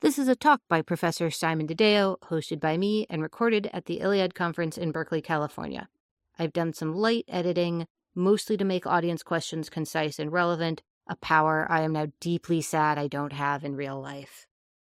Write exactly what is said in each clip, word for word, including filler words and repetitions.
This is a talk by Professor Simon DeDeo, hosted by me and recorded at the Iliad Conference in Berkeley, California. I've done some light editing, mostly to make audience questions concise and relevant, a power I am now deeply sad I don't have in real life.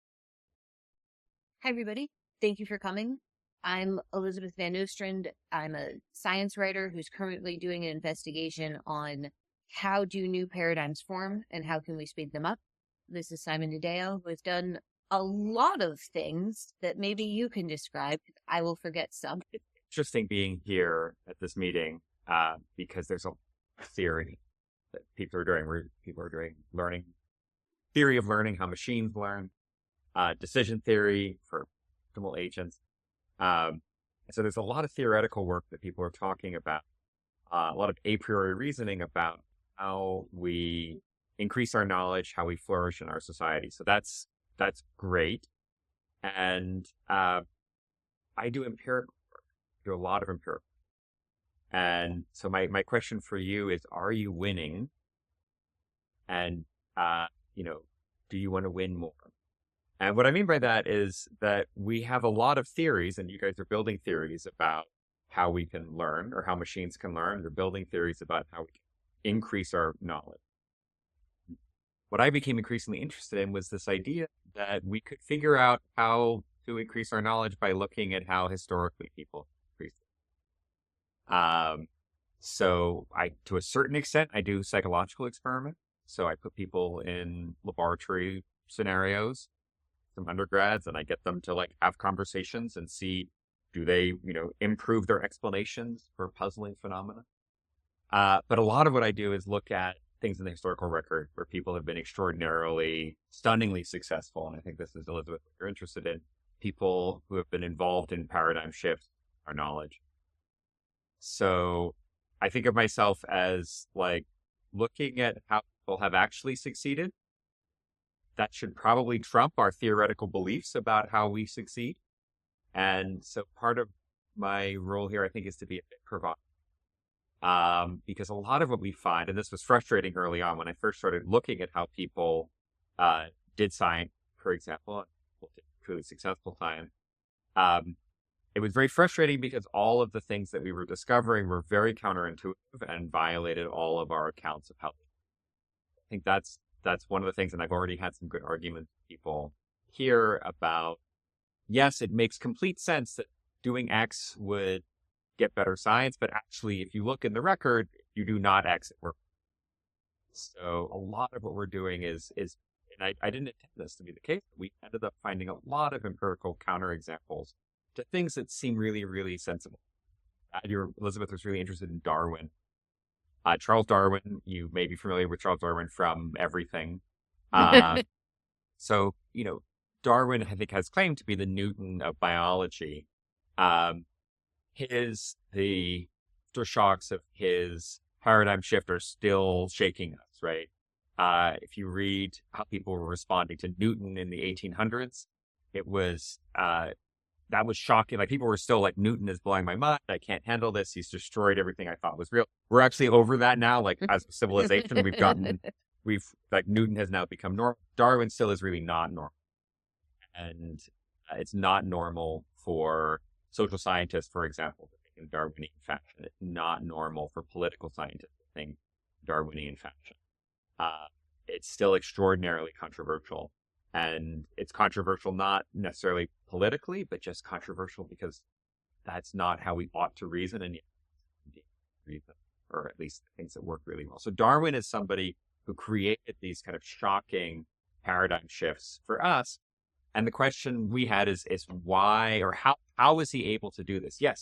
Hi, everybody. Thank you for coming. I'm Elizabeth Van Nostrand. I'm a science writer who's currently doing an investigation on how do new paradigms form and how can we speed them up. This is Simon DeDeo, who has done a lot of things that maybe you can describe. I will forget some. It's interesting being here at this meeting uh, because there's a theory that people are doing. Where people are doing learning, theory of learning, how machines learn, uh, decision theory for optimal agents. Um, so there's a lot of theoretical work that people are talking about, uh, a lot of a priori reasoning about how we increase our knowledge, how we flourish in our society. So that's that's great. And uh, I do empirical work, do a lot of empirical. And so my, my question for you is, are you winning? And, uh, you know, do you want to win more? And what I mean by that is that we have a lot of theories, and you guys are building theories about how we can learn or how machines can learn. You're building theories about how we can increase our knowledge. What I became increasingly interested in was this idea that we could figure out how to increase our knowledge by looking at how historically people increase it. Um, so I, to a certain extent, I do psychological experiments. So I put people in laboratory scenarios, some undergrads, and I get them to like have conversations and see, do they, you know, improve their explanations for puzzling phenomena? Uh, but a lot of what I do is look at things in the historical record where people have been extraordinarily, stunningly successful. And I think this is, Elizabeth, what you're interested in. People who have been involved in paradigm shifts, our knowledge. So I think of myself as like looking at how people have actually succeeded. That should probably trump our theoretical beliefs about how we succeed. And so part of my role here, I think, is to be a bit provocative. Um, because a lot of what we find, and this was frustrating early on when I first started looking at how people uh, did science, for example, truly successful science, um, it was very frustrating because all of the things that we were discovering were very counterintuitive and violated all of our accounts of how. I think that's that's one of the things, and I've already had some good arguments with people here about, yes, it makes complete sense that doing X would get better science, but actually, if you look in the record, you do not X, it works. So a lot of what we're doing is, is and I, I didn't intend this to be the case, but we ended up finding a lot of empirical counterexamples to things that seem really, really sensible. Uh, your, Elizabeth was really interested in Darwin. Uh, Charles Darwin, you may be familiar with Charles Darwin from everything. Uh, so, you know, Darwin, I think, has claimed to be the Newton of biology. Um, His, the aftershocks of his paradigm shift are still shaking us, right? Uh, if you read how people were responding to Newton in the eighteen hundreds, it was, uh, that was shocking. Like people were still like, Newton is blowing my mind. I can't handle this. He's destroyed everything I thought was real. We're actually over that now. Like as a civilization, we've gotten, we've like Newton has now become normal. Darwin still is really not normal. And uh, it's not normal for social scientists, for example, to think in Darwinian fashion. It's not normal for political scientists to think Darwinian fashion. Uh, it's still extraordinarily controversial. And it's controversial not necessarily politically, but just controversial because that's not how we ought to reason, and yet reason, or at least things that work really well. So Darwin is somebody who created these kind of shocking paradigm shifts for us. And the question we had is, is why or how, how was he able to do this? Yes.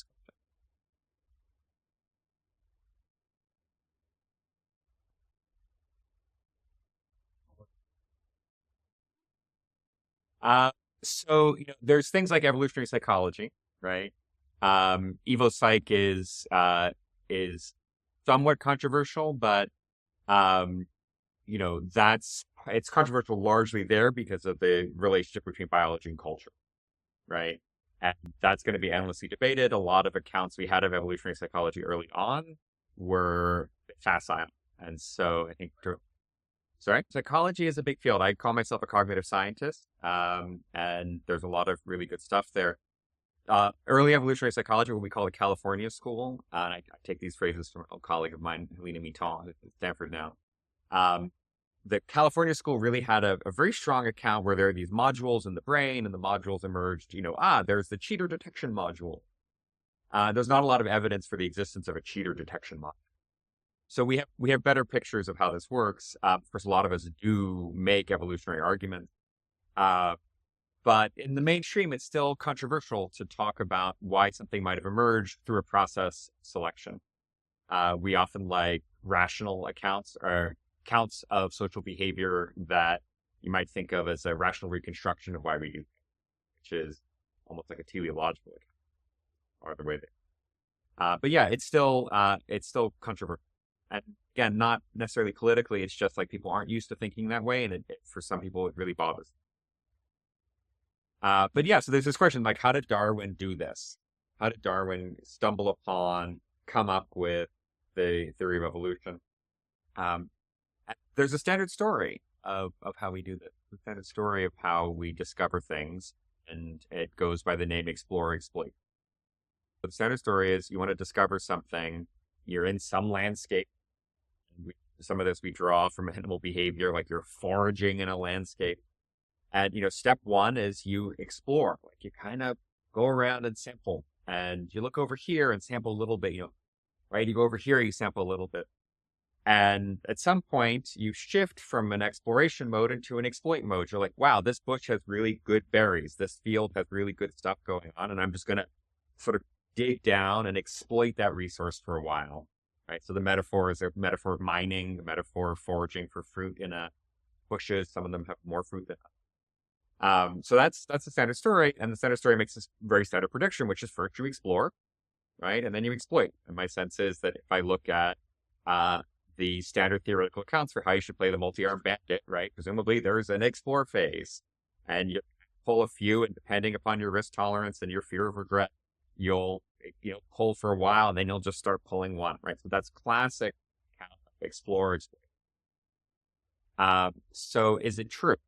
Uh, so, you know, there's things like evolutionary psychology, right? Um, EvoPsych is, uh, is somewhat controversial, but, um, you know, that's, it's controversial largely there because of the relationship between biology and culture. Right. And that's going to be endlessly debated. A lot of accounts we had of evolutionary psychology early on were facile. And so I think Sorry, psychology is a big field. I call myself a cognitive scientist, um, and there's a lot of really good stuff there. Uh, early evolutionary psychology, what we call the California School, uh, and I, I take these phrases from a colleague of mine, Helena Mitton, at Stanford now. Um, the California School really had a, a very strong account where there are these modules in the brain, and the modules emerged, you know, ah, there's the cheater detection module. Uh, there's not a lot of evidence for the existence of a cheater detection module. So we have we have better pictures of how this works. Uh, of course, a lot of us do make evolutionary arguments. Uh, But in the mainstream, it's still controversial to talk about why something might have emerged through a process selection. Uh, we often like rational accounts or accounts of social behavior that you might think of as a rational reconstruction of why we do, which is almost like a teleological account, or the way they. Uh, but yeah, it's still uh, it's still controversial, and again, not necessarily politically. It's just like people aren't used to thinking that way, and it, it, for some people, it really bothers. Uh, but yeah, so there's this question, like, how did Darwin do this? How did Darwin stumble upon, come up with the theory of evolution? Um, there's a standard story of, of how we do this, the standard story of how we discover things, and it goes by the name explore, exploit. So the standard story is you want to discover something, you're in some landscape. We, some of this we draw from animal behavior, like you're foraging in a landscape. And, you know, step one is you explore, like you kind of go around and sample, and you look over here and sample a little bit, you know, right? You go over here, you sample a little bit. And at some point you shift from an exploration mode into an exploit mode. You're like, wow, this bush has really good berries. This field has really good stuff going on. And I'm just going to sort of dig down and exploit that resource for a while, right? So the metaphor is a metaphor of mining, the metaphor of foraging for fruit in a bushes. Some of them have more fruit than others. Um, so that's that's the standard story, and the standard story makes this very standard prediction, which is first you explore, right, and then you exploit. And my sense is that if I look at uh, the standard theoretical accounts for how you should play the multi-armed bandit, right, presumably there's an explore phase, and you pull a few, and depending upon your risk tolerance and your fear of regret, you'll you know pull for a while, and then you'll just start pulling one, right. So that's classic explore, exploit. Um, so is it true?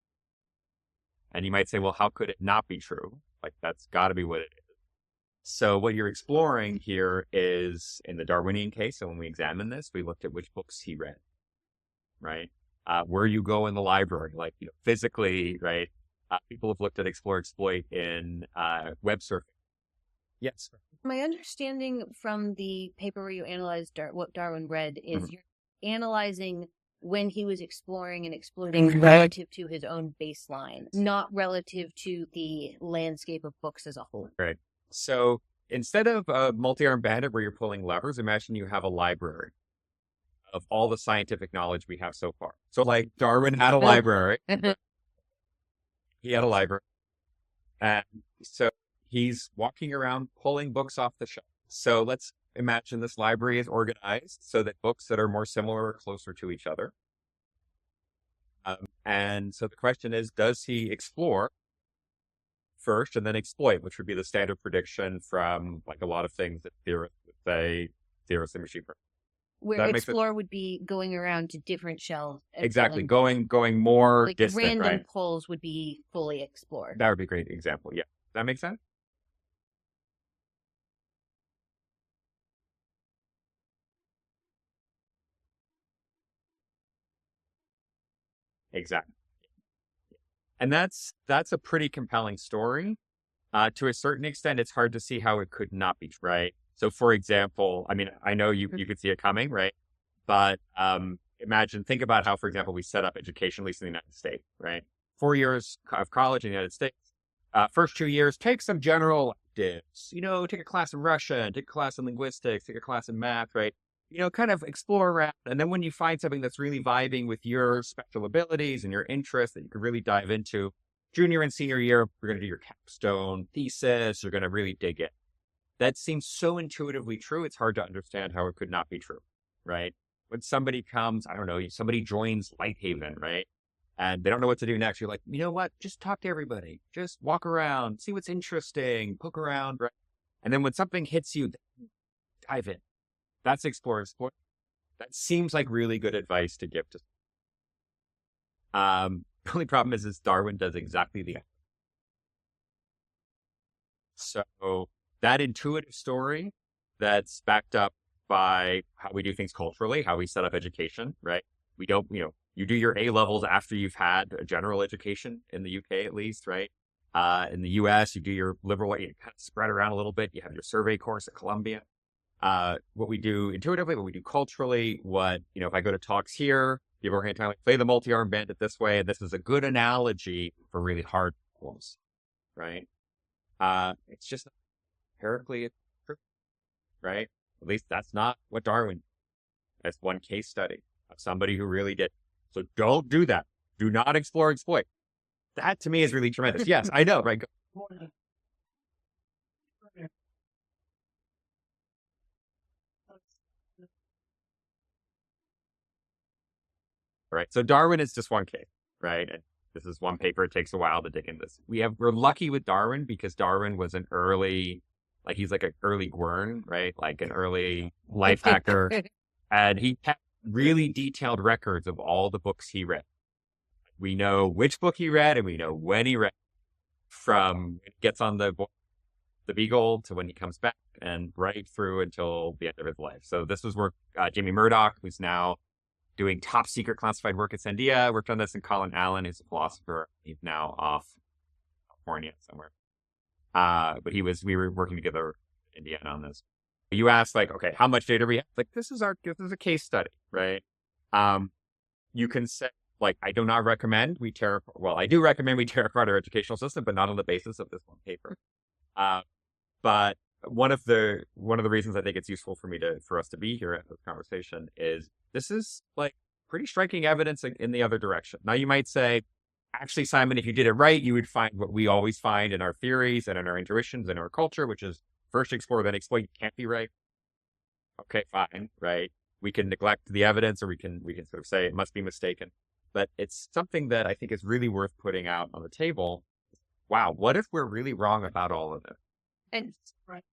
And you might say, well, how could it not be true? Like, that's got to be what it is. So what you're exploring here is, in the Darwinian case, so when we examine this, we looked at which books he read, right? Uh, where you go in the library, like, you know, physically, right? Uh, people have looked at explore, exploit in uh, web surfing. Yes. My understanding from the paper where you analyzed Dar- what Darwin read is mm-hmm. you're analyzing when he was exploring and exploiting relative to his own baseline, not relative to the landscape of books as a whole. Right. So instead of a multi-armed bandit where you're pulling levers, imagine you have a library of all the scientific knowledge we have so far. So like Darwin had a library. He had a library. And so he's walking around pulling books off the shelf. So let's imagine this library is organized so that books that are more similar are closer to each other. Um, and so the question is, does he explore first and then exploit, which would be the standard prediction from like a lot of things that theorists would say, theorists in machine learning. Where explore would be going around to different shelves. Exactly. Going going more like distant, random right? pulls would be fully explored. That would be a great example. Yeah. Does that make sense? Exactly. And that's that's a pretty compelling story. Uh, to a certain extent, it's hard to see how it could not be, right? So, for example, I mean, I know you, you could see it coming, right? But um, imagine, think about how, for example, we set up education, at least in the United States, right? Four years of college in the United States. Uh, first two years, take some general electives, you know, take a class in Russian, take a class in linguistics, take a class in math, right? You know, kind of explore around. And then when you find something that's really vibing with your special abilities and your interests that you can really dive into, junior and senior year, we're going to do your capstone thesis. You're going to really dig in. That seems so intuitively true. It's hard to understand how it could not be true, right? When somebody comes, I don't know, somebody joins Lighthaven, right? And they don't know what to do next. You're like, you know what? Just talk to everybody. Just walk around, see what's interesting, poke around, right? And then when something hits you, dive in. That's explore, explore. That seems like really good advice to give to. Um, the only problem is, is Darwin does exactly the opposite. So that intuitive story that's backed up by how we do things culturally, how we set up education, right? We don't, you know, you do your A levels after you've had a general education in the U K, at least, right? Uh, in the U S, you do your liberal, you kind of spread around a little bit. You have your survey course at Columbia. Uh, what we do intuitively, what we do culturally, what, you know, if I go to talks here, people are going to tell me, play the multi-arm bandit this way. And this is a good analogy for really hard problems, right? Uh, it's just empirically true, right? At least that's not what Darwin, that's one case study of somebody who really did. So don't do that. Do not explore, exploit. That to me is really tremendous. Yes, I know, right? Right. So Darwin is just one case, right? And this is one paper. It takes a while to dig into this. We have, we're lucky with Darwin because Darwin was an early, like he's like an early Gwern, right? Like an early life hacker. And he kept really detailed records of all the books he read. We know which book he read and we know when he read, from when he gets on the the Beagle to when he comes back and right through until the end of his life. So this was work, uh, Jamie Murdoch, who's now doing top secret classified work at Sandia, worked on this, and Colin Allen, who's a philosopher. He's now off California somewhere. Uh, but he was, we were working together in Indiana on this. You asked like, okay, how much data we have? Like, this is our, this is a case study, right? Um, you can say, like, I do not recommend we tear, well, I do recommend we tear apart our educational system, but not on the basis of this one paper. Uh, but one of the, one of the reasons I think it's useful for me to, for us to be here at this conversation is this is like pretty striking evidence in, in the other direction. Now you might say, actually, Simon, if you did it right, you would find what we always find in our theories and in our intuitions and our culture, which is first explore, then exploit. Can't be right. Okay, fine, right? We can neglect the evidence, or we can we can sort of say it must be mistaken. But it's something that I think is really worth putting out on the table. Wow, what if we're really wrong about all of this? And right.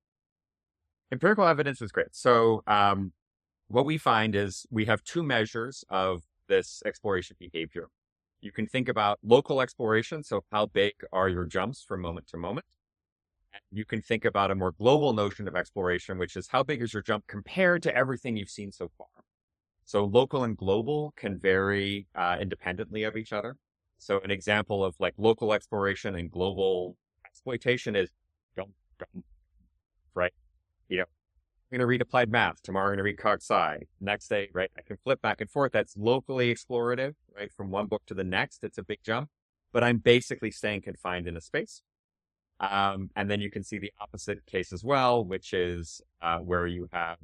Empirical evidence is great. So um, what we find is we have two measures of this exploration behavior. You can think about local exploration. So how big are your jumps from moment to moment? And you can think about a more global notion of exploration, which is how big is your jump compared to everything you've seen so far? So local and global can vary uh, independently of each other. So an example of like local exploration and global exploitation is jump, jump, right? You know, I'm going to read applied math. Tomorrow I'm going to read Cog Sci. Next day, right? I can flip back and forth. That's locally explorative, right? From one book to the next, it's a big jump, but I'm basically staying confined in a space. Um, and then you can see the opposite case as well, which is uh, where you have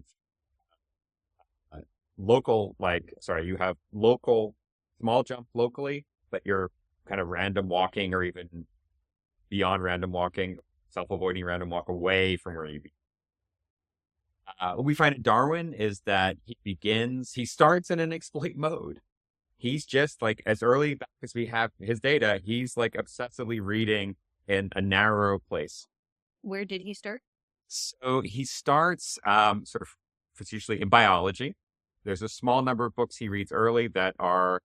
uh, local, like, sorry, you have local small jump locally, but you're kind of random walking or even beyond random walking, self-avoiding random walk away from where you be. Uh, what we find in Darwin is that he begins, he starts in an exploit mode. He's just like, as early back as we have his data, he's like obsessively reading in a narrow place. Where did he start? So he starts um, sort of, it's usually in biology. There's a small number of books he reads early that are,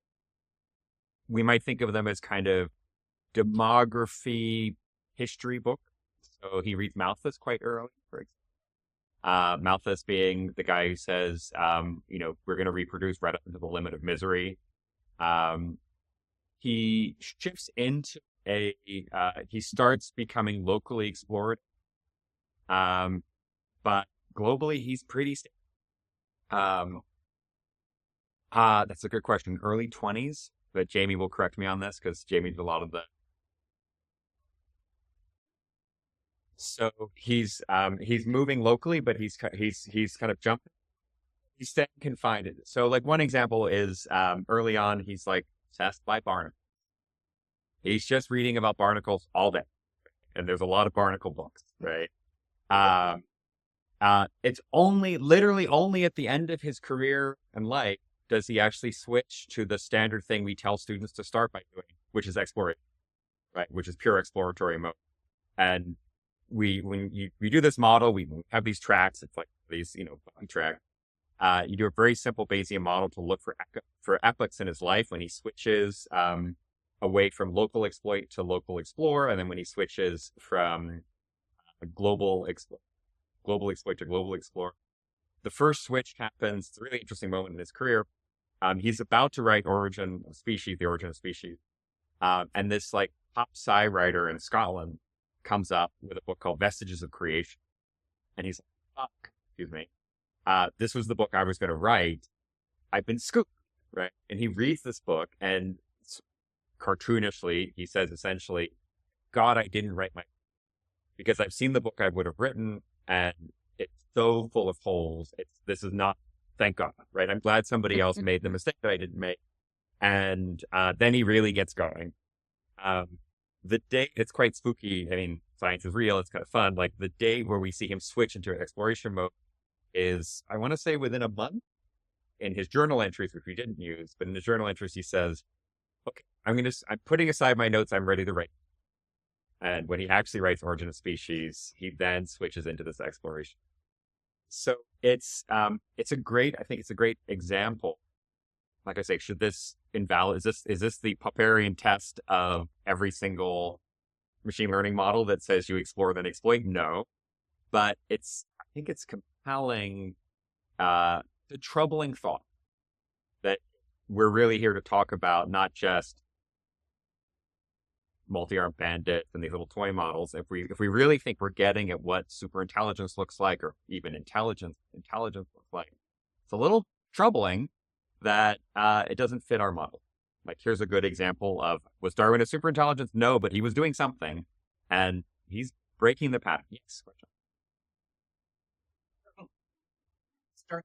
we might think of them as kind of demography history book. So he reads Malthus quite early, for example. Uh, Malthus being the guy who says, um, you know, we're going to reproduce right up to the limit of misery. Um, he shifts into a, uh, he starts becoming locally explored. Um, but globally, he's pretty stable. Um, uh, that's a good question. Early twenties, but Jamie will correct me on this because Jamie did a lot of the. So he's um he's moving locally, but he's he's he's kind of jumping. He's staying confined. So like one example is um early on he's like obsessed by barnacles. He's just reading about barnacles all day, and there's a lot of barnacle books, right? Um, uh, it's only literally only at the end of his career and life does he actually switch to the standard thing we tell students to start by doing, which is exploration, right? Which is pure exploratory mode, and we when you we do this model, we have these tracks. It's like these, you know, track. Uh, you do a very simple Bayesian model to look for for epochs in his life when he switches um, away from local exploit to local explore, and then when he switches from global exploit, global exploit to global explore. The first switch happens. It's a really interesting moment in his career. Um, he's about to write Origin of Species, The Origin of Species, um, and this like top sci writer in Scotland comes up with a book called Vestiges of Creation, and he's like, "Fuck, excuse me, uh, this was the book I was going to write. I've been scooped, right?" And he reads this book, and cartoonishly, he says essentially, "God, I didn't write my because I've seen the book I would have written, and it's so full of holes. It's this is not." Thank God, right? I'm glad somebody else made the mistake that I didn't make. And uh, then he really gets going. Um, the day, it's quite spooky. I mean, science is real. It's kind of fun. Like the day where we see him switch into exploration mode is, I want to say within a month in his journal entries, which we didn't use, but in his journal entries, he says, okay, I'm going to, I'm putting aside my notes. I'm ready to write. And when he actually writes Origin of Species, he then switches into this exploration. So it's um it's a great I think it's a great example. Like I say, should this invalid is this is this the Popperian test of every single machine learning model that says you explore then exploit? No. But it's I think it's compelling uh the troubling thought that we're really here to talk about not just multi-armed bandits and these little toy models. If we if we really think we're getting at what superintelligence looks like, or even intelligence intelligence looks like, it's a little troubling that uh, it doesn't fit our model. Like here's a good example of, was Darwin a superintelligence? No, but he was doing something, and he's breaking the pattern. Yes. Start.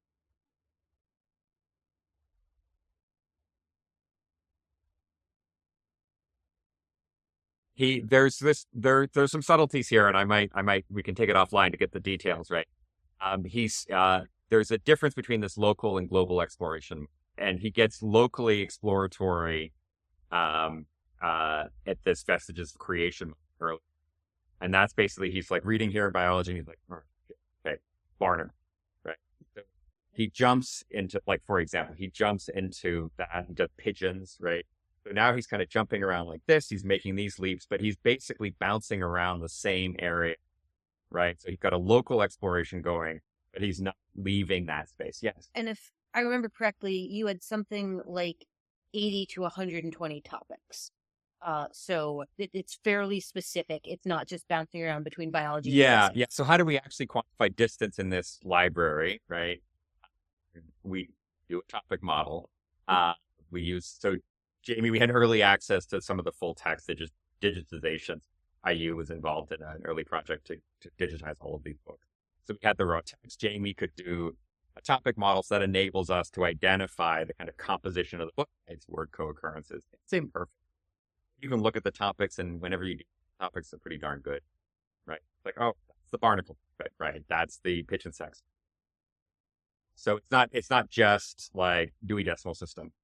He there's this there there's some subtleties here, and I might I might we can take it offline to get the details right. Um, he's uh, there's a difference between this local and global exploration, and he gets locally exploratory um, uh, at this Vestiges of Creation early, and that's basically he's like reading here in biology, and he's like, oh, okay, Barnum, right? So he jumps into like for example, he jumps into that into pigeons, right? So now he's kind of jumping around like this. He's making these leaps, but he's basically bouncing around the same area, right? So he's got a local exploration going, but he's not leaving that space. Yes. And if I remember correctly, you had something like eighty to one hundred twenty topics. Uh, so it, it's fairly specific. It's not just bouncing around between biology. Yeah. And yeah. So how do we actually quantify distance in this library, right? We do a topic model. Uh, we use, so Jamie, we had early access to some of the full text digit- digitizations. I U was involved in an early project to, to digitize all of these books. So we had the raw text. Jamie could do a topic model that enables us to identify the kind of composition of the book, its word co-occurrences. It's imperfect. You can look at the topics, and whenever you do topics, they're pretty darn good, right? It's like, oh, that's the barnacle, right? right? That's the pitch and sex. So it's not it's not just like Dewey Decimal System.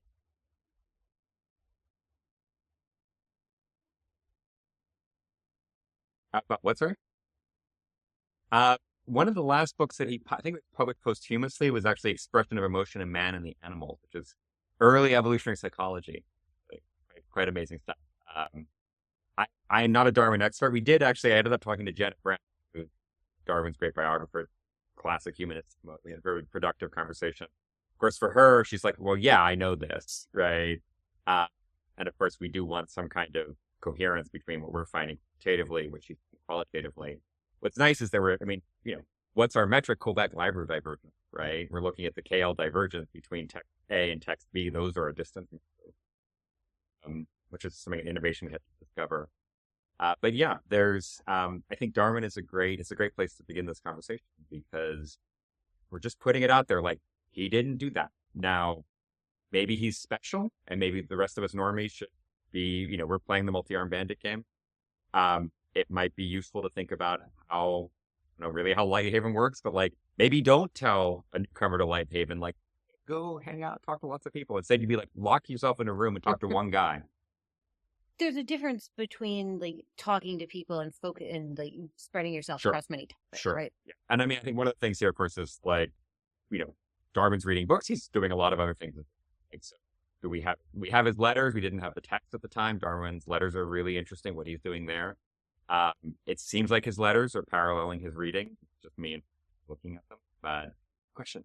Uh, but what's her? Uh, one of the last books that he, I think, it was published posthumously was actually Expression of Emotion in Man and the Animal, which is early evolutionary psychology. Like, quite, quite amazing stuff. Um, I, I am not a Darwin expert. We did actually, I ended up talking to Janet Brown, who's Darwin's great biographer, classic humanist. We had a very productive conversation. Of course, for her, she's like, well, yeah, I know this, right? Uh, and of course, we do want some kind of coherence between what we're finding quantitatively, which is qualitatively. What's nice is that we're, I mean, you know, what's our metric? Colebeck library divergence, right? We're looking at the K L divergence between text A and text B. Those are a distance, um, which is something innovation we have to discover. Uh, but yeah, there's, um, I think Darwin is a great, it's a great place to begin this conversation because we're just putting it out there. Like, he didn't do that. Now, maybe he's special and maybe the rest of us normies should be, you know, we're playing the multi-armed bandit game. Um, it might be useful to think about how, you know, really how Lighthaven works, but like, maybe don't tell a newcomer to Lighthaven, like, go hang out, talk to lots of people. Instead, you'd be like, lock yourself in a room and talk to one guy. There's a difference between like talking to people and focus and like spreading yourself Sure. across many topics, Sure. right? Yeah. And I mean, I think one of the things here, of course, is like you know, Darwin's reading books. He's doing a lot of other things. So do we have, we have his letters. We didn't have the text at the time. Darwin's letters are really interesting, what he's doing there. Um, it seems like his letters are paralleling his reading, just me looking at them. But question.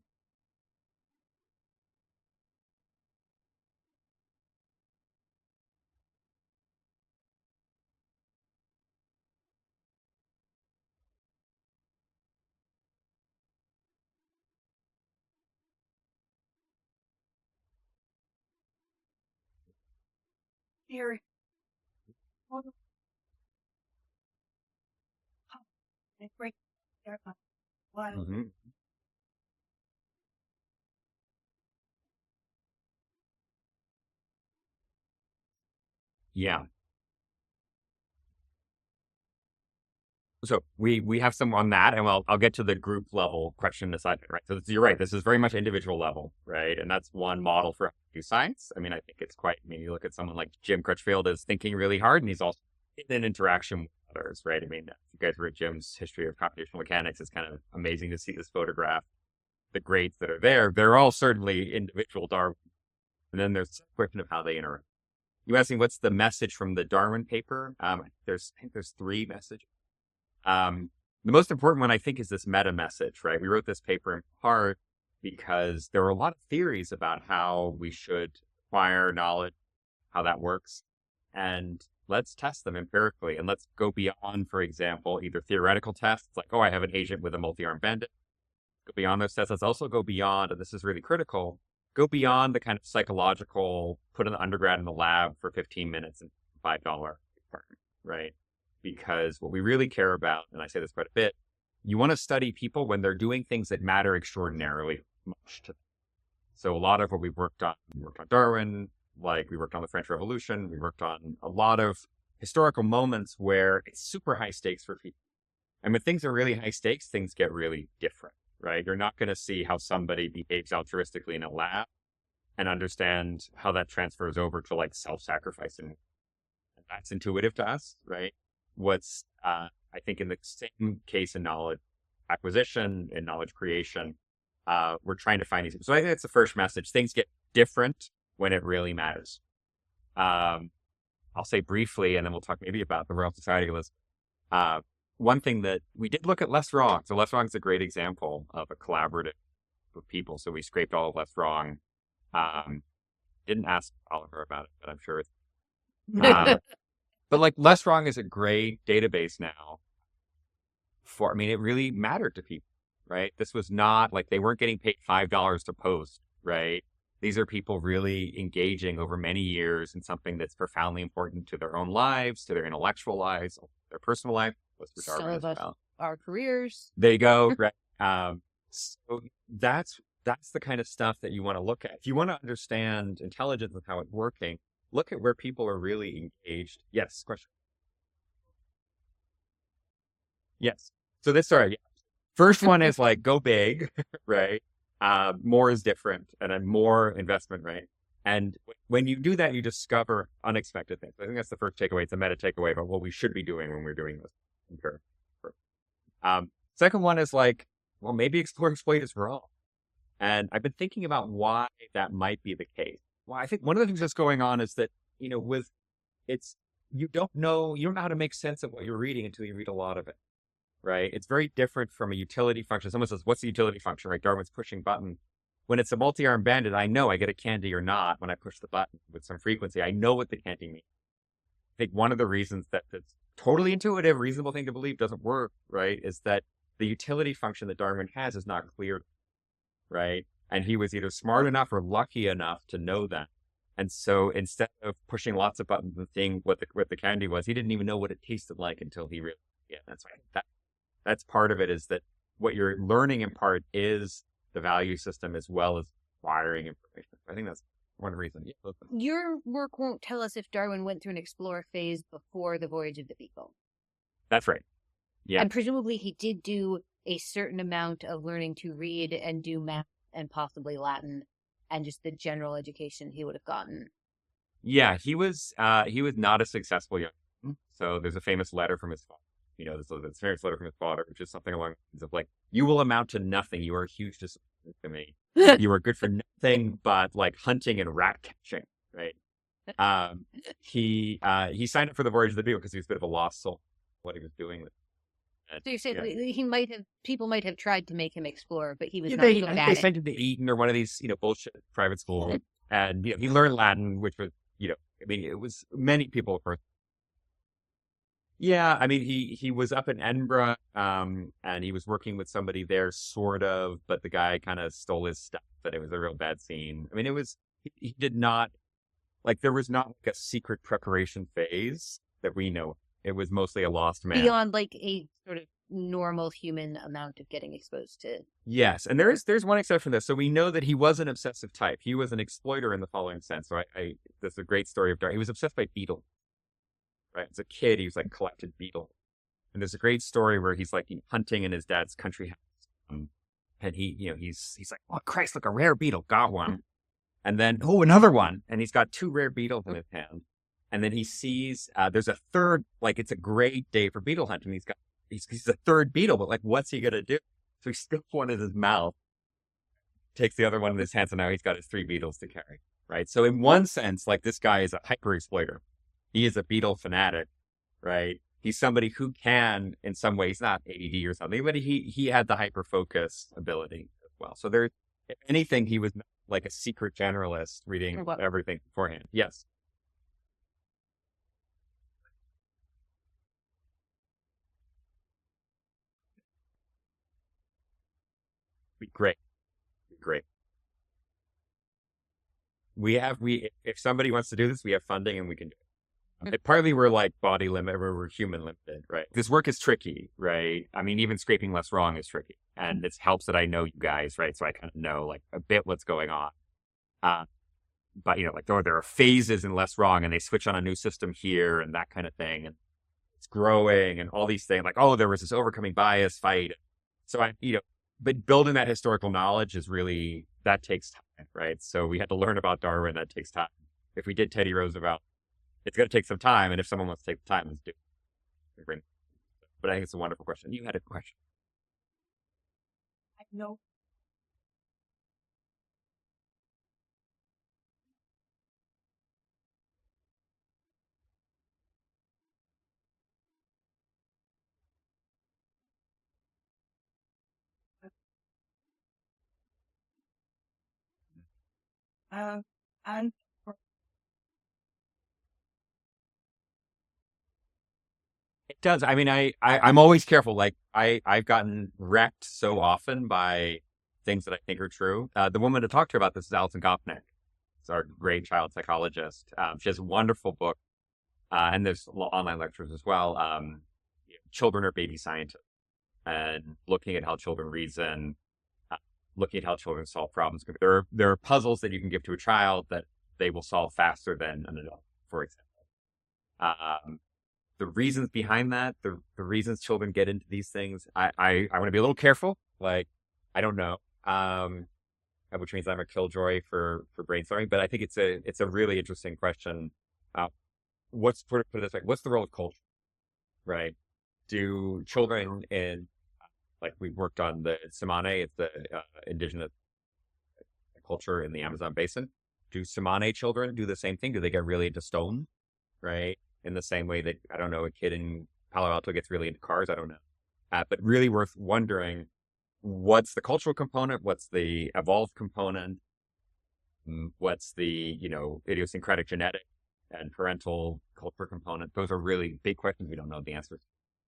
Here. Break. Mm-hmm. Yeah. So we we have some on that, and I'll I'll get to the group level question in a second, right? So you're right. This is very much individual level, right? And that's one model for how to do science. I mean, I think it's quite. I mean, you look at someone like Jim Crutchfield is thinking really hard, and he's also in an interaction with others, right? I mean, if you guys read Jim's History of Computational Mechanics, it's kind of amazing to see this photograph. The grades that are there, they're all certainly individual Darwin, and then there's the question of how they interact. You asked me what's the message from the Darwin paper? Um, there's I think there's three messages. Um, the most important one, I think, is this meta message, right? We wrote this paper in part because there were a lot of theories about how we should acquire knowledge, how that works. And let's test them empirically. And let's go beyond, for example, either theoretical tests, like, oh, I have an agent with a multi-armed bandit. Go beyond those tests. Let's also go beyond, and this is really critical, go beyond the kind of psychological, put an undergrad in the lab for fifteen minutes and five dollars apartment, right? Because what we really care about, and I say this quite a bit, you want to study people when they're doing things that matter extraordinarily much to them. So a lot of what we've worked on, we worked on Darwin, like we worked on the French Revolution, we worked on a lot of historical moments where it's super high stakes for people. And when things are really high stakes, things get really different, right? You're not going to see how somebody behaves altruistically in a lab and understand how that transfers over to like self-sacrificing. That's intuitive to us, right? What's, uh, I think in the same case in knowledge acquisition and knowledge creation, uh, we're trying to find these. So I think that's the first message. Things get different when it really matters. Um, I'll say briefly, and then we'll talk maybe about the Royal Society list. Uh, one thing that we did look at Less Wrong. So Less Wrong is a great example of a collaborative with people. So we scraped all of Less Wrong. Um, didn't ask Oliver about it, but I'm sure it's, um, but like Less Wrong is a great database now for, I mean, it really mattered to people, right? This was not like they weren't getting paid five dollars to post, right? These are people really engaging over many years in something that's profoundly important to their own lives, to their intellectual lives, their personal life. Some of us, well. Our careers. There you go. Right. Um, so that's, that's the kind of stuff that you want to look at. If you want to understand intelligence and how it's working, look at where people are really engaged. Yes, question. Yes. So this, sorry. First one is like, go big, right? Uh, more is different and a more investment, right? And when you do that, you discover unexpected things. I think that's the first takeaway. It's a meta takeaway about what we should be doing when we're doing this. Um, second one is like, well, maybe explore exploit is wrong. And I've been thinking about why that might be the case. Well, I think one of the things that's going on is that, you know, with it's, you don't know, you don't know how to make sense of what you're reading until you read a lot of it, right? It's very different from a utility function. Someone says, what's the utility function, right? Darwin's pushing button. When it's a multi-armed bandit, I know I get a candy or not when I push the button with some frequency. I know what the candy means. I think one of the reasons that this totally intuitive, reasonable thing to believe doesn't work, right, is that the utility function that Darwin has is not clear, right? And he was either smart enough or lucky enough to know that. And so instead of pushing lots of buttons and seeing what the what the candy was, he didn't even know what it tasted like until he really, yeah, that's right. That, that's part of it, is that what you're learning in part is the value system as well as wiring information. I think that's one reason. Yeah, your work won't tell us if Darwin went through an explorer phase before the Voyage of the Beagle. That's right. Yeah. And presumably he did do a certain amount of learning to read and do math and possibly Latin and just the general education he would have gotten. Yeah, he was uh, he was not a successful young man. So there's a famous letter from his father. You know, there's a famous letter from his father, which is something along the lines of like, you will amount to nothing. You are a huge disappointment. to me. You were good for nothing but like hunting and rat catching, right? Um, he uh, he signed up for the Voyage of the Beagle because he was a bit of a lost soul. What he was doing with. So you're saying Yeah. he might have people might have tried to make him explore, but he was Yeah, not they, good I think at they it. sent him to Eton or one of these, you know, bullshit private schools, and you know, he learned Latin, which was, you know, I mean, it was many people first. Yeah, I mean, he he was up in Edinburgh, um, and he was working with somebody there, sort of, but the guy kind of stole his stuff, and it was a real bad scene. I mean, it was he, he did not like there was not like a secret preparation phase that we know. It was mostly a lost man. Beyond like a sort of normal human amount of getting exposed to. Yes, and there is there's one exception to this. So we know that he was an obsessive type. He was an exploiter in the following sense. So I, I there's a great story of Dar. He was obsessed by beetles. Right, as a kid, he was like collected beetles. And there's a great story where he's like hunting in his dad's country house, um, and he, you know, he's he's like, oh Christ, look, a rare beetle, got one, and then oh another one, and he's got two rare beetles in his hand, and then he sees uh, there's a third, like it's a great day for beetle hunting. He's got he's, he's a third beetle, but like what's he gonna do? So he sticks one in his mouth, takes the other one in his hands, and now he's got his three beetles to carry. Right. So in one sense, like this guy is a hyper exploiter. He is a beetle fanatic, right? He's somebody who can, in some ways, not A D D or something, but he he had the hyper focus ability as well. So there, if anything, he was like a secret generalist, reading What? everything beforehand. Yes. Be great. Be great. We have we if somebody wants to do this, we have funding and we can do it. Mm. Partly we're like body limit, we're, we're human limited, right? This work is tricky, right? I mean, even scraping less wrong is tricky, and it helps that I know you guys, right? So I kind of know like a bit what's going on. Uh, but you know, like there, there are phases in less wrong, and they switch on a new system here and that kind of thing, and it's growing and all these things. Like, oh, there was this overcoming bias fight. So I, you know, but building that historical knowledge is really that takes time, right? So we had to learn about Darwin. That takes time. If we did Teddy Roosevelt, it's going to take some time, and if someone wants to take the time, let's do it. But I think it's a wonderful question. You had a question. I know. Uh, and It does. I mean, I, I I'm always careful. Like I I've gotten wrecked so often by things that I think are true. Uh, the woman to talk to about this is Alison Gopnik. It's our great child psychologist. Um, she has a wonderful book, uh, and there's online lectures as well. Um, Children are baby scientists, and looking at how children reason, uh, looking at how children solve problems. There are there are puzzles that you can give to a child that they will solve faster than an adult, for example. Um, the reasons behind that, the the reasons children get into these things, I I, I want to be a little careful. Like, I don't know, um, which means I'm a killjoy for for brainstorming. But I think it's a it's a really interesting question. Uh, what's put it, put it this way? What's the role of culture? Right? Do children in like we've worked on the Tsimane, it's the uh, indigenous culture in the Amazon basin. Do Tsimane children do the same thing? Do they get really into stone? Right? In the same way that, I don't know, a kid in Palo Alto gets really into cars. I don't know. Uh, but really worth wondering, what's the cultural component? What's the evolved component? What's the, you know, idiosyncratic genetic and parental culture component? Those are really big questions we don't know the answers.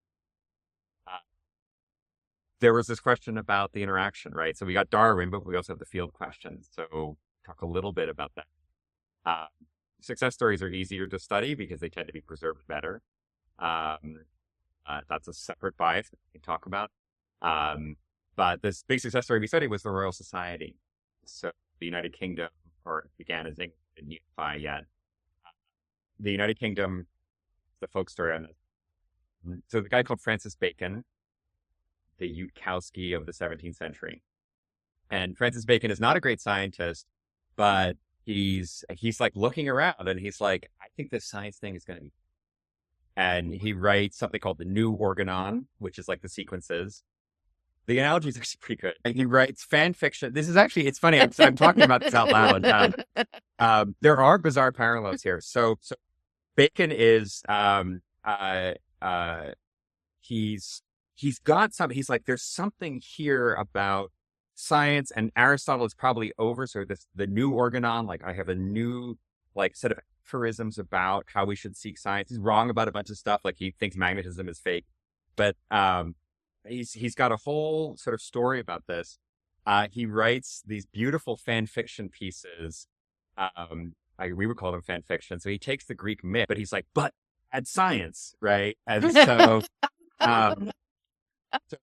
Uh, there was this question about the interaction, right? So we got Darwin, but we also have the field questions. So talk a little bit about that. Uh, Success stories are easier to study because they tend to be preserved better. Um, uh, that's a separate bias that we can talk about. Um, but this big success story we studied was the Royal Society. So the United Kingdom, or it began as England, didn't unify yet. Uh, the United Kingdom, the folk story on this. So the guy called Francis Bacon, the Utkowski of the seventeenth century. And Francis Bacon is not a great scientist, but he's he's like looking around and he's like, I think this science thing is going to be. And he writes something called the New Organon, which is like the sequences. The analogy is actually pretty good. And he writes fan fiction. This is actually, it's funny. I'm, I'm talking about this out loud. Um, um, there are bizarre parallels here. So, so Bacon is, um, uh, uh, he's, he's got some, he's like, there's something here about science, and Aristotle is probably over. So this, the new organon, like I have a new, like set of aphorisms about how we should seek science. He's wrong about a bunch of stuff. Like he thinks magnetism is fake, but, um, He's he's got a whole sort of story about this. Uh, he writes these beautiful fan fiction pieces. Um, I, we would call them fan fiction. So he takes the Greek myth, but he's like, but add science, right? And so, um, so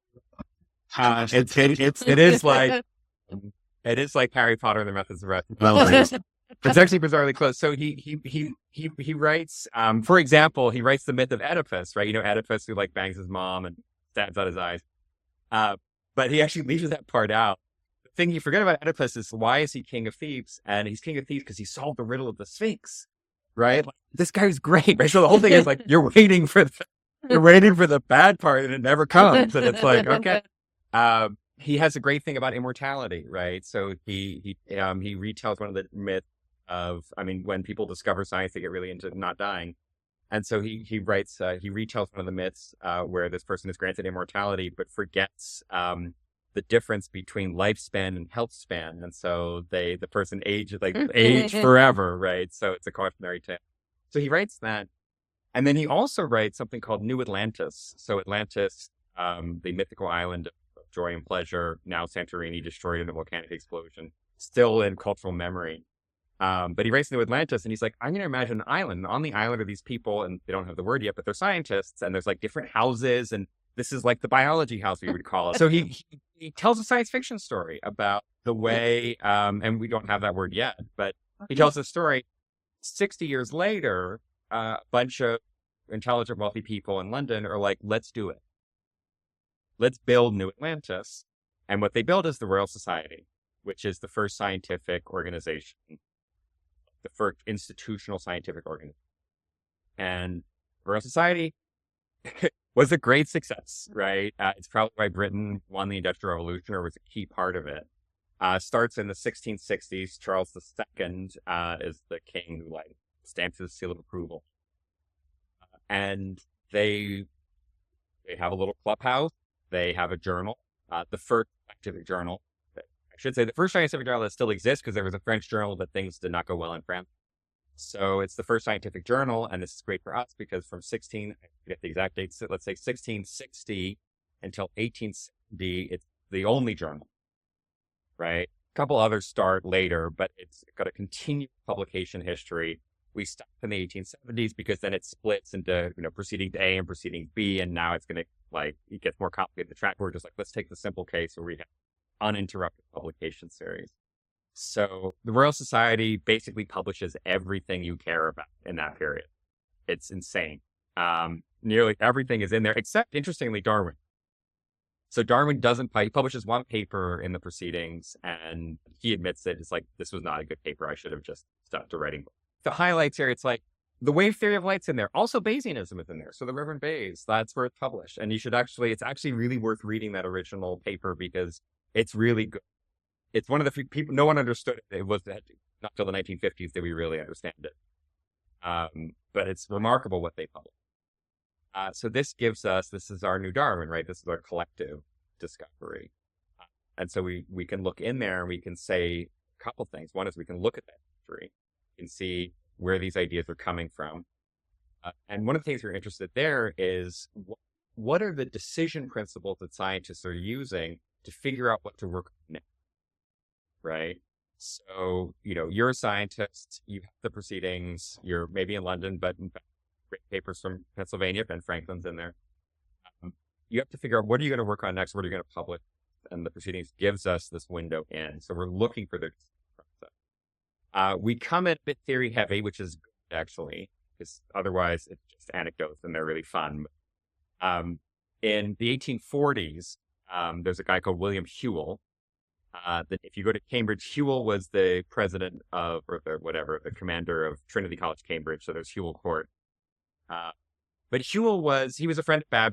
uh, it's it, it's it is like it is like Harry Potter and the Methods of Rescue. It's actually bizarrely close. So he he he he he writes, um, for example, he writes the myth of Oedipus, right? You know, Oedipus who like bangs his mom and stabs out his eyes. Uh, but he actually leaves that part out. The thing you forget about Oedipus is, why is he king of Thebes? And he's king of Thebes because he solved the riddle of the Sphinx, right? Like, this guy's great, right? So the whole thing is like, you're waiting for the, you're waiting for the bad part and it never comes. And it's like, okay. Um, he has a great thing about immortality, right? So he, he, um, he retells one of the myths of, I mean, when people discover science, they get really into not dying. And so he he writes, uh, he retells one of the myths uh, where this person is granted immortality, but forgets um, the difference between lifespan and health span. And so they, the person ages, like age forever, right? So it's a cautionary tale. So he writes that. And then he also writes something called New Atlantis. So Atlantis, um, the mythical island of joy and pleasure, now Santorini, destroyed in a volcanic explosion, still in cultural memory. Um, but he writes New Atlantis, and he's like, I'm going to imagine an island. On the island are these people, and they don't have the word yet, but they're scientists, and there's like different houses, and this is like the biology house, we would call it. So he, he he tells a science fiction story about the way, um, and we don't have that word yet, but he tells a story. sixty years later, uh, a bunch of intelligent, wealthy people in London are like, let's do it. Let's build New Atlantis. And what they build is the Royal Society, which is the first scientific organization, the first institutional scientific organization. And Royal Society was a great success, right? Uh, it's probably why Britain won the Industrial Revolution, or was a key part of it. Uh, starts in the sixteen sixties. Charles the Second uh, is the king who like stamps his seal of approval. Uh, and they they have a little clubhouse. They have a journal, uh, the first scientific journal. I should say the first scientific journal that still exists, because there was a French journal, but things did not go well in France. So it's the first scientific journal, and this is great for us because from sixteen, I forget the exact dates, let's say sixteen sixty until eighteen seventy, it's the only journal, right? A couple others start later, but it's got a continued publication history. We stopped in the eighteen seventies because then it splits into, you know, proceedings A and proceedings B, and now it's going to, like, it gets more complicated to track. We're just like, let's take the simple case where we have uninterrupted publication series. So the Royal Society basically publishes everything you care about in that period. It's insane. Um, nearly everything is in there, except, interestingly, Darwin. So Darwin doesn't, he publishes one paper in the proceedings, and he admits it. It's like, this was not a good paper. I should have just stuck to writing. The highlights here, it's like, the wave theory of light's in there. Also, Bayesianism is in there. So the Reverend Bayes, that's where it's published. And you should actually, it's actually really worth reading that original paper because it's really good. It's one of the few people, no one understood it. It was not till the nineteen fifties that we really understand it. Um, but it's remarkable what they published. Uh, so this gives us, this is our new Darwin, right? This is our collective discovery. Uh, and so we, we can look in there and we can say a couple things. One is we can look at that history and see where these ideas are coming from. Uh, and one of the things we're interested there is wh- what are the decision principles that scientists are using to figure out what to work on next, right? So, you know, you're a scientist, you have the proceedings, you're maybe in London, but in fact, great papers from Pennsylvania, Ben Franklin's in there. Um, you have to figure out what are you going to work on next, what are you going to publish? And the proceedings gives us this window in. So we're looking for the process. Uh, we come at bit theory heavy, which is good, actually, because otherwise it's just anecdotes and they're really fun. Um, in the eighteen forties, um, there's a guy called William Whewell. Uh, that if you go to Cambridge, Whewell was the president of, or the, whatever, the commander of Trinity College, Cambridge. So there's Whewell Court. Uh, but Whewell was, he was a friend of Babbage.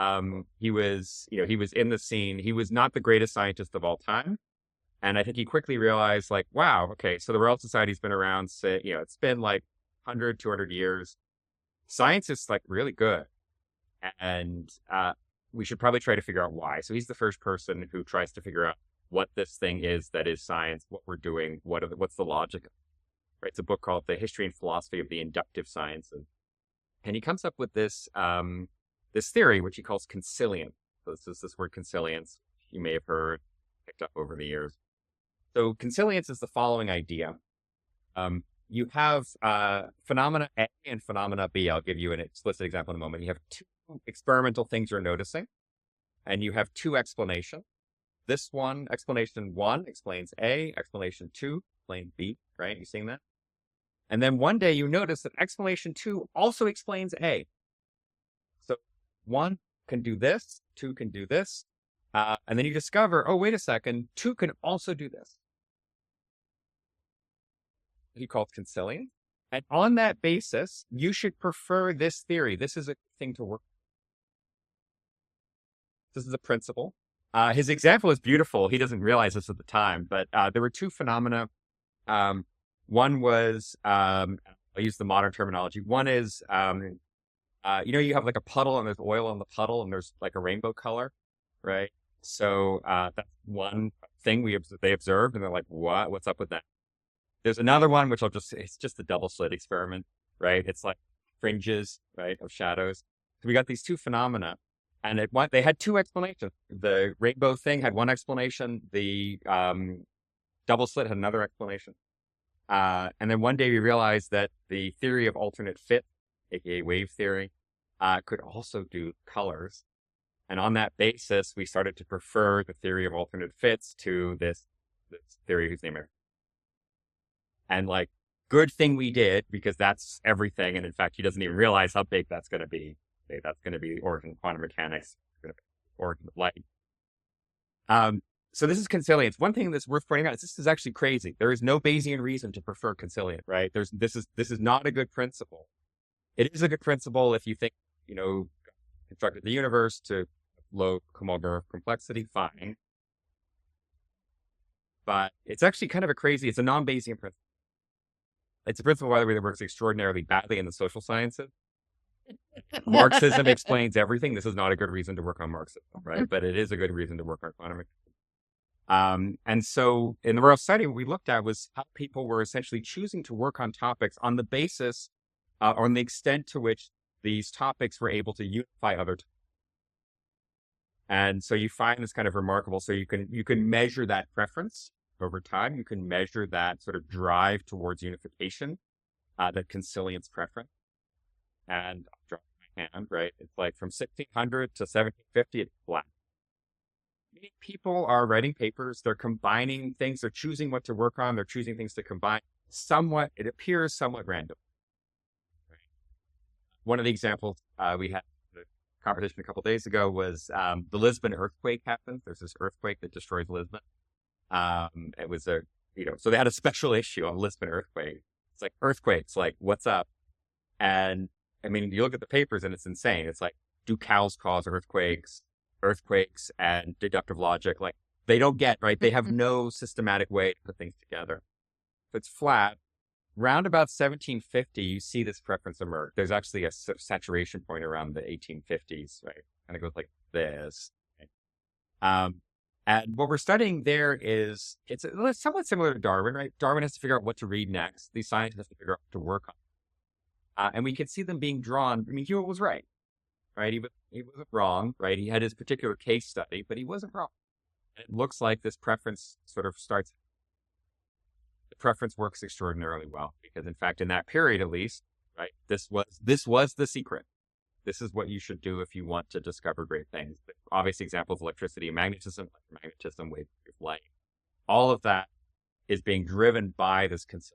Um, he was, you know, he was in the scene. He was not the greatest scientist of all time. And I think he quickly realized, like, wow, okay, so the Royal Society's been around, say, you know, it's been like one hundred, two hundred years. Science is like really good. And uh, we should probably try to figure out why. So he's the first person who tries to figure out what this thing is that is science, what we're doing, what are the, what's the logic. Right? It's a book called The History and Philosophy of the Inductive Sciences. And he comes up with this um, this theory, which he calls consilience. So this is this word consilience you may have heard, picked up over the years. So consilience is the following idea. Um, you have uh, phenomena A and phenomena B. I'll give you an explicit example in a moment. You have two experimental things you're noticing, and you have two explanations. This one, explanation one, explains A. Explanation two, explains B, right? You seeing that? And then one day you notice that explanation two also explains A. So one can do this, two can do this, uh, and then you discover, oh, wait a second, two can also do this. He calls consilience. And on that basis, you should prefer this theory. This is a thing to work. This is a principle. Uh, his example is beautiful. He doesn't realize this at the time, but uh, there were two phenomena. Um, one was, um, I'll use the modern terminology. One is, um, uh, you know, you have like a puddle and there's oil in the puddle and there's like a rainbow color, right? So uh, that's one thing we they observed, and they're like, what? What's up with that? There's another one, which I'll just, it's just a double slit experiment, right? It's like fringes, right, of shadows. So we got these two phenomena, and it they had two explanations. The rainbow thing had one explanation. The um, double slit had another explanation. Uh, and then one day we realized that the theory of alternate fit, aka wave theory, uh, could also do colors. And on that basis, we started to prefer the theory of alternate fits to this, this theory whose name is. And like, good thing we did, because that's everything. And in fact, he doesn't even realize how big that's going to be. That's going to be the origin of quantum mechanics, going to be the origin of light. Um, so this is consilience. One thing that's worth pointing out is this is actually crazy. There is no Bayesian reason to prefer consilience, right? There's this is this is not a good principle. It is a good principle if you think, you know, constructed the universe to low Kolmogorov complexity, fine. But it's actually kind of a crazy, it's a non-Bayesian principle. It's a principle, by the way, that works extraordinarily badly in the social sciences. Marxism explains everything. This is not a good reason to work on Marxism, right? But it is a good reason to work on quantum mechanics. Um, and so in the Royal Society, what we looked at was how people were essentially choosing to work on topics on the basis, uh, or on the extent to which these topics were able to unify other topics. And so you find this kind of remarkable. So you can you can measure that preference over time. You can measure that sort of drive towards unification, uh, that consilience preference. And I'll drop my hand, right? It's like from sixteen hundred to seventeen fifty, it's flat. Meaning people are writing papers, they're combining things, they're choosing what to work on, they're choosing things to combine. Somewhat, it appears somewhat random. Right? One of the examples uh, we had in a conversation a couple of days ago was um, the Lisbon earthquake happened. There's this earthquake that destroys Lisbon. Um, it was a, you know, so they had a special issue on Lisbon earthquake. It's like earthquakes, like what's up? And I mean, you look at the papers and it's insane. It's like, do cows cause earthquakes? Earthquakes and deductive logic, like they don't get, right? They have no systematic way to put things together. If it's flat, round about seventeen fifty, you see this preference emerge. There's actually a saturation point around the eighteen fifties, right? And it goes like this. Right? Um, and what we're studying there is, it's, it's somewhat similar to Darwin, right? Darwin has to figure out what to read next. These scientists have to figure out what to work on. Uh, and we can see them being drawn. I mean, Hewitt was right. Right, he was he wasn't wrong. Right, he had his particular case study, but he wasn't wrong. And it looks like this preference sort of starts. The preference works extraordinarily well because, in fact, in that period at least, right, this was this was the secret. This is what you should do if you want to discover great things. The obvious examples: electricity and magnetism, magnetism, wave light. All of that is being driven by this concept.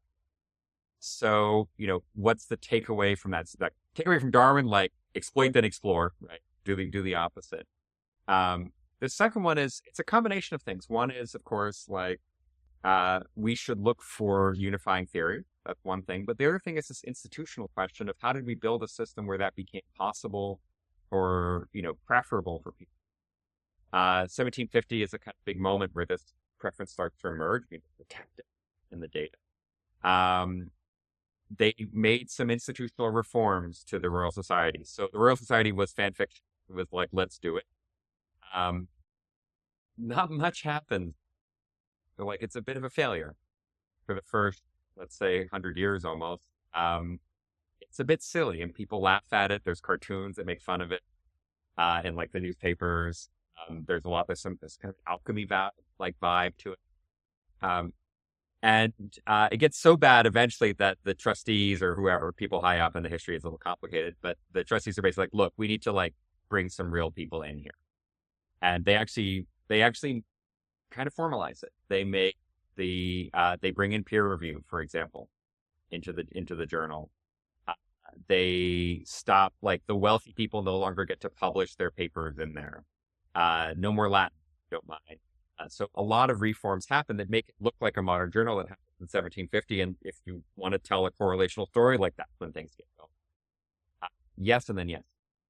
So, you know, what's the takeaway from that? That takeaway from Darwin, like exploit then explore, right? Do the do the opposite. Um, the second one is it's a combination of things. One is, of course, like uh, we should look for unifying theory. That's one thing. But the other thing is this institutional question of how did we build a system where that became possible or, you know, preferable for people. Uh, seventeen fifty is a kind of big moment where this preference starts to emerge, being detected in the data. Um, they made some institutional reforms to the Royal Society. So the Royal Society was fan fiction. It was like, let's do it. Um, not much happened. Like, it's a bit of a failure for the first, let's say, one hundred years almost. Um, it's a bit silly, and people laugh at it. There's cartoons that make fun of it uh, in, like, the newspapers. Um, there's a lot, there's some this kind of alchemy vibe, like vibe to it. Um, and uh, it gets so bad eventually that the trustees or whoever, people high up in the history, is a little complicated, but the trustees are basically like, look, we need to like bring some real people in here. And they actually, they actually kind of formalize it. They make the, uh, they bring in peer review, for example, into the, into the journal. Uh, they stop, like the wealthy people no longer get to publish their papers in there. Uh, no more Latin, don't mind. Uh, so a lot of reforms happen that make it look like a modern journal that happened in seventeen fifty. And if you want to tell a correlational story, like that's when things get going. Uh, yes, and then yes.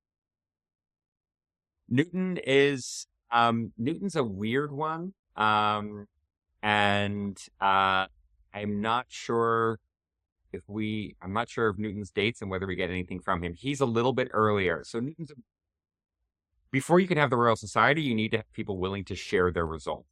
Newton is, um, Newton's a weird one. Um, and uh, I'm not sure if we, I'm not sure of Newton's dates and whether we get anything from him. He's a little bit earlier. So Newton's a Before you can have the Royal Society, you need to have people willing to share their results.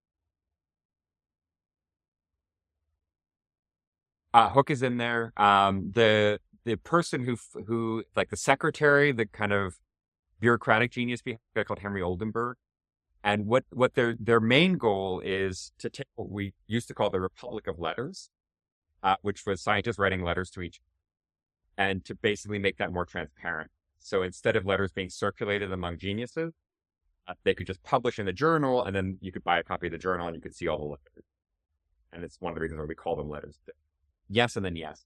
Uh, Hooke is in there. Um, the the person who who like the secretary, the kind of bureaucratic genius behind it, called Henry Oldenburg, and what what their their main goal is to take what we used to call the Republic of Letters, uh, which was scientists writing letters to each, and to basically make that more transparent. So instead of letters being circulated among geniuses, uh, they could just publish in the journal, and then you could buy a copy of the journal and you could see all the letters. And it's one of the reasons why we call them letters. Yes, and then yes.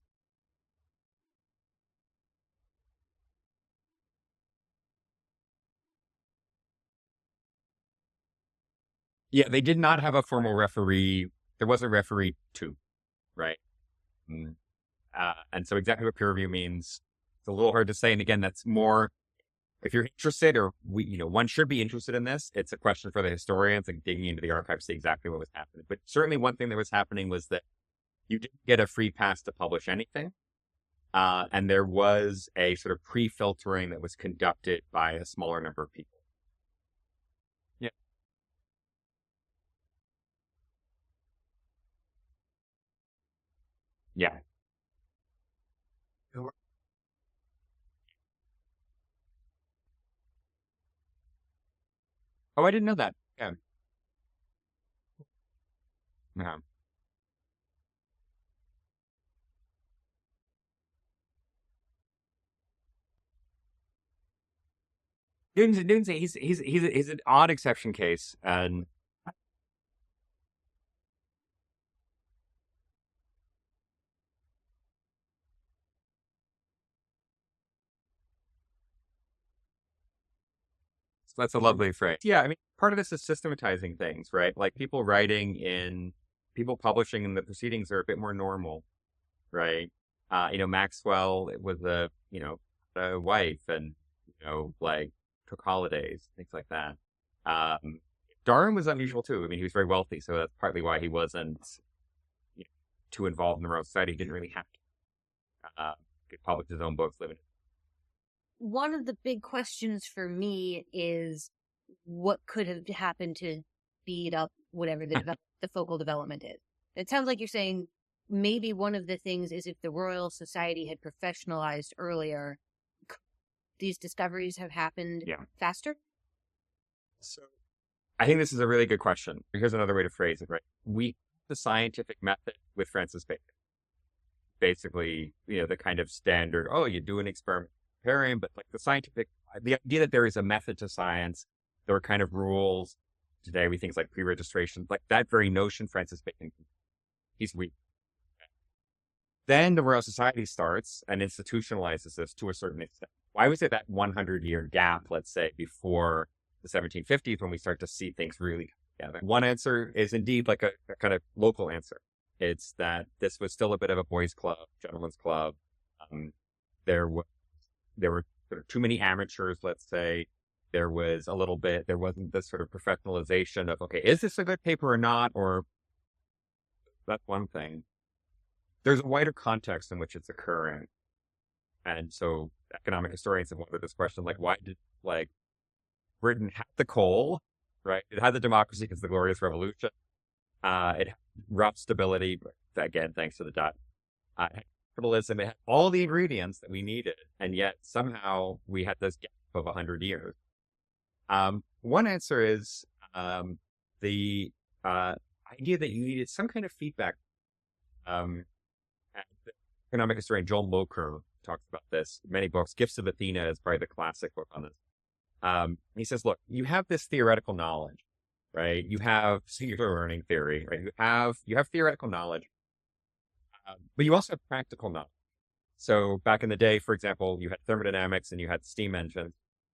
Yeah, they did not have a formal referee. There was a referee too, right? Mm. Uh, and so exactly what peer review means, it's a little hard to say. And again, that's more, if you're interested, or we, you know, one should be interested in this. It's a question for the historians and digging into the archives to see exactly what was happening. But certainly one thing that was happening was that you didn't get a free pass to publish anything. Uh, and there was a sort of pre-filtering that was conducted by a smaller number of people. Yeah. Yeah. Oh, I didn't know that. Yeah. Yeah. Newton's, Newton's he's he's he's he's an odd exception case, and that's a lovely phrase. Yeah, I mean, part of this is systematizing things, right? Like people writing in, people publishing in the proceedings are a bit more normal, right? Uh, you know, Maxwell was a you know a wife, and you know like took holidays, things like that. Um, Darwin was unusual too. I mean, he was very wealthy, so that's partly why he wasn't you know, too involved in the Royal Society. He didn't really have to. Uh, could publish his own books, living. One of the big questions for me is what could have happened to speed up whatever the, develop, the focal development is. It sounds like you're saying maybe one of the things is if the Royal Society had professionalized earlier, these discoveries have happened yeah. faster? So I think this is a really good question. Here's another way to phrase it, right? We, the scientific method with Francis Bacon, basically, you know, the kind of standard, oh, you do an experiment, comparing, but like the scientific, the idea that there is a method to science, there are kind of rules. Today we think like pre-registration, like that very notion, Francis Bacon, he's weak. Then the Royal Society starts and institutionalizes this to a certain extent. Why was it that one hundred year gap, let's say, before the seventeen fifties when we start to see things really come together? One answer is indeed like a, a kind of local answer. It's that this was still a bit of a boys' club, gentlemen's club. Um, there was, there were sort of too many amateurs, let's say. There was a little bit, there wasn't this sort of professionalization of, okay, is this a good paper or not? Or that's one thing. There's a wider context in which it's occurring. And so economic historians have wondered this question, like, why did, like, Britain have the coal, right? It had the democracy because of the Glorious Revolution. Uh, it had rough stability, but again, thanks to the Dutch. Uh, it had capitalism. It had all the ingredients that we needed. And yet somehow we had this gap of one hundred years. Um, one answer is um, the uh, idea that you needed some kind of feedback. Um, the economic historian Joel Mokyr talks about this in many books. Gifts of Athena is probably the classic book on this. Um, he says, look, you have this theoretical knowledge, right? You have singular learning theory, right? You have you have theoretical knowledge, um, but you also have practical knowledge. So back in the day, for example, you had thermodynamics and you had steam engines.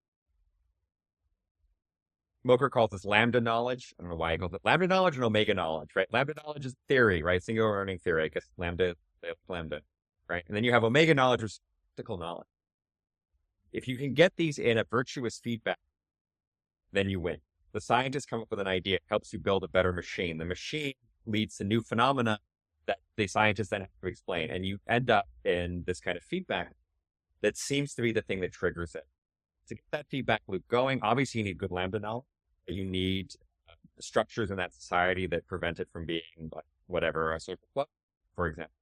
Mokyr calls this lambda knowledge. I don't know why he calls it lambda knowledge and omega knowledge, right? Lambda knowledge is theory, right? Singular learning theory. I guess lambda, lambda, right? And then you have omega knowledge, or practical knowledge. If you can get these in a virtuous feedback, then you win. The scientists come up with an idea, it helps you build a better machine. The machine leads to new phenomena that the scientists then have to explain. And you end up in this kind of feedback that seems to be the thing that triggers it. To get that feedback loop going, obviously you need good lambda knowledge. You need uh, structures in that society that prevent it from being like whatever a social club, for example.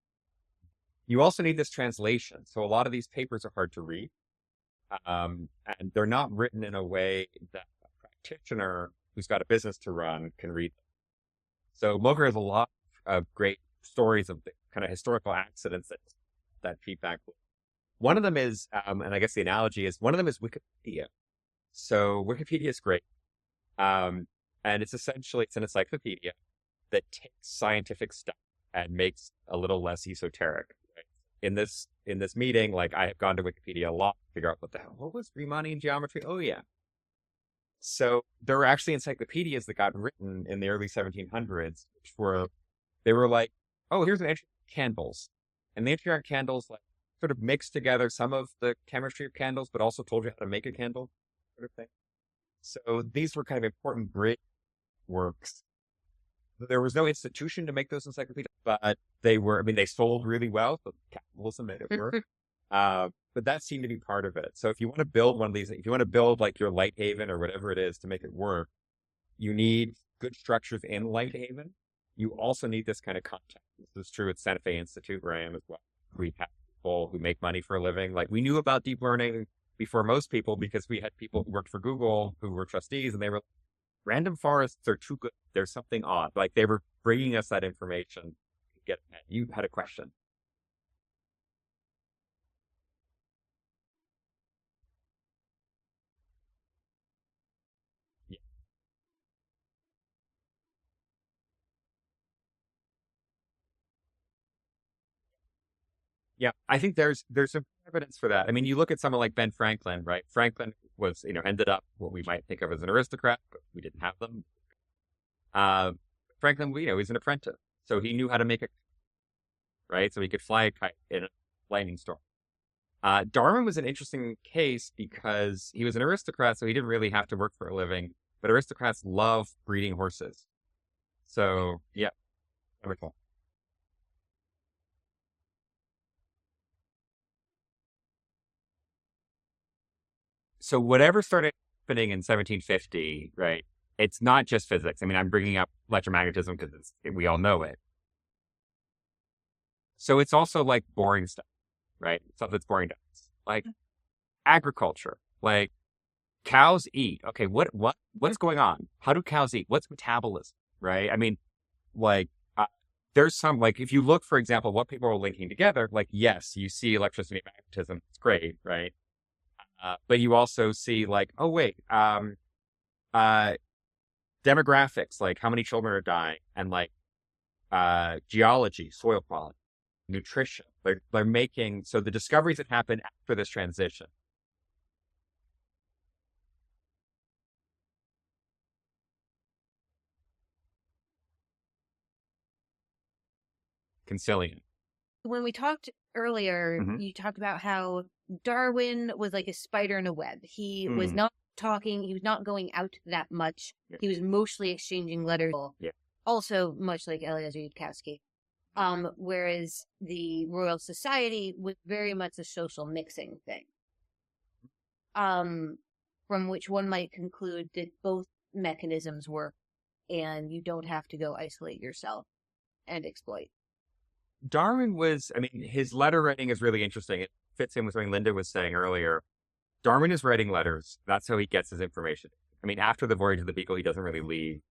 You also need this translation. So a lot of these papers are hard to read. Um, and they're not written in a way that a practitioner who's got a business to run can read them. So Mokyr has a lot of great stories of the kind of historical accidents that that feedback. One of them is, um, and I guess the analogy is, one of them is Wikipedia. So Wikipedia is great. Um, and it's essentially, it's an encyclopedia that takes scientific stuff and makes a little less esoteric. Right? In this in this meeting, like I have gone to Wikipedia a lot to figure out what the hell, what was Riemannian geometry? Oh yeah. So there were actually encyclopedias that got written in the early seventeen hundreds, which were, they were like, oh, here's an entry on candles. And the entry on candles, like, sort of mixed together some of the chemistry of candles, but also told you how to make a candle, sort of thing. So these were kind of important bridge works. There was no institution to make those encyclopedias, but they were, I mean, they sold really well, so capitalism made it work. uh, but that seemed to be part of it. So if you want to build one of these, if you want to build like your Lighthaven or whatever it is to make it work, you need good structures in Lighthaven. You also need this kind of context. This is true at Santa Fe Institute, where I am as well. We have people who make money for a living. Like, we knew about deep learning before most people because we had people who worked for Google who were trustees, and they were, random forests are too good. There's something odd. Like, they were bringing us that information to get ahead. You had a question. Yeah. Yeah, I think there's there's some evidence for that. I mean, you look at someone like Ben Franklin, right? Franklin was, you know, ended up what we might think of as an aristocrat, but we didn't have them. Uh, Franklin, you know, he's an apprentice, so he knew how to make a, right? So he could fly a kite in a lightning storm. Uh, Darwin was an interesting case because he was an aristocrat, so he didn't really have to work for a living. But aristocrats love breeding horses. So, yeah, wonderful. So whatever started happening in seventeen fifty, right? It's not just physics. I mean, I'm bringing up electromagnetism because we all know it. So it's also like boring stuff, right? Stuff that's boring to us, like agriculture, like cows eat. Okay, what what what's going on? How do cows eat? What's metabolism, right? I mean, like uh, there's some, like, if you look, for example, what people are linking together, like, yes, you see electricity and magnetism. It's great, right? Uh, but you also see, like, oh wait, um, uh, demographics, like how many children are dying, and like uh, geology, soil quality, nutrition. They're they're making, so the discoveries that happen after this transition. Concilium. When we talked earlier, Mhm. you talked about how Darwin was like a spider in a web. He mm. was not talking. He was not going out that much. Yeah. He was mostly exchanging letters. Yeah. Also, much like Eliezer Yudkowsky. Um, whereas the Royal Society was very much a social mixing thing. Um, from which one might conclude that both mechanisms work and you don't have to go isolate yourself and exploit. Darwin was, I mean, his letter writing is really interesting. It fits in with something Linda was saying earlier. Darwin is writing letters. That's how he gets his information. I mean, after the Voyage of the Beagle, he doesn't really leave.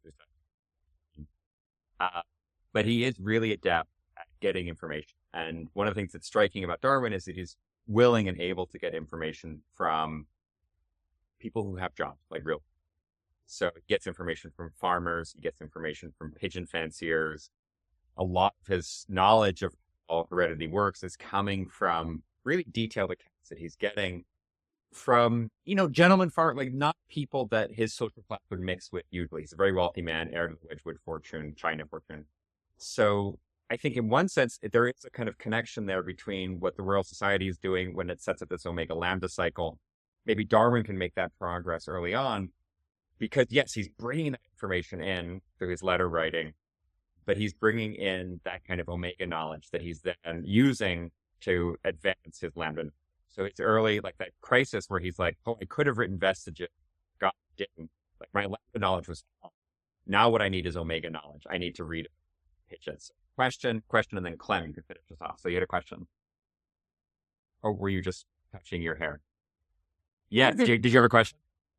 Uh, but he is really adept at getting information. And one of the things that's striking about Darwin is that he's willing and able to get information from people who have jobs, like real. So he gets information from farmers. He gets information from pigeon fanciers. A lot of his knowledge of how heredity works is coming from really detailed accounts that he's getting from, you know, gentlemen farm, like not people that his social class would mix with usually. He's a very wealthy man, heir to the Wedgwood fortune, China fortune. So I think in one sense, there is a kind of connection there between what the Royal Society is doing when it sets up this Omega Lambda cycle. Maybe Darwin can make that progress early on because, yes, he's bringing that information in through his letter writing, but he's bringing in that kind of Omega knowledge that he's then using to advance his Lambda. So it's early, like that crisis where he's like, oh, I could have written Vestiges. God didn't. Like my Lambda knowledge was off. Now what I need is Omega knowledge. I need to read pitches. Question, question, and then Clem to finish us off. So you had a question? Or were you just touching your hair? Yeah, did you, did you have a question?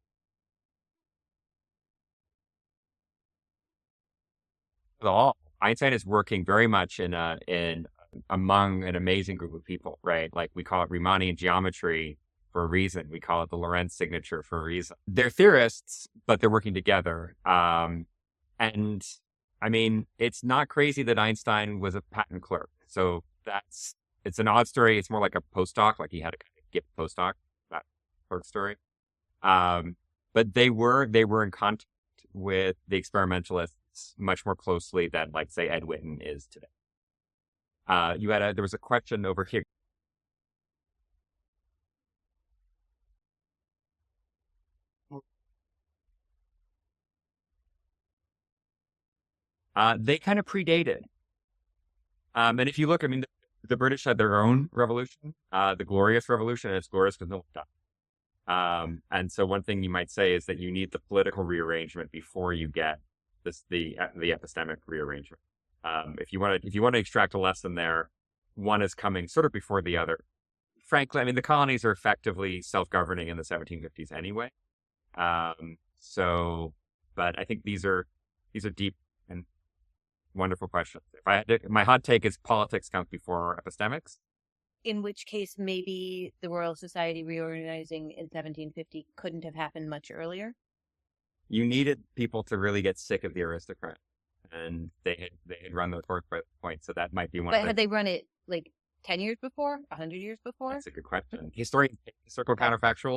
All Einstein is working very much in a, in among an amazing group of people, right? Like we call it Riemannian geometry for a reason. We call it the Lorentz signature for a reason. They're theorists, but they're working together. Um, and I mean, it's not crazy that Einstein was a patent clerk. So that's, it's an odd story. It's more like a postdoc, like he had a kind of gift postdoc, that clerk story. Um, but they were, they were in contact with the experimentalists much more closely than, like, say, Ed Witten is today. Uh, you had a, there was a question over here. Uh, they kind of predated. Um, and if you look, I mean, the, the British had their own revolution, uh, the Glorious Revolution, and it's glorious because no one died. Um, and so one thing you might say is that you need the political rearrangement before you get this, the, the epistemic rearrangement. Um, if you want to, if you want to extract a lesson there, one is coming sort of before the other. Frankly, I mean, the colonies are effectively self-governing in the seventeen fifties anyway. Um, so, but I think these are, these are deep and wonderful questions. If I had to, my hot take is politics comes before epistemics. In which case, maybe the Royal Society reorganizing in seventeen fifty couldn't have happened much earlier. You needed people to really get sick of the aristocrat, and they had they had run the torch by that point. So that might be one. But of had the... they run it like ten years before, a hundred years before? That's a good question. Historian, historical counterfactual.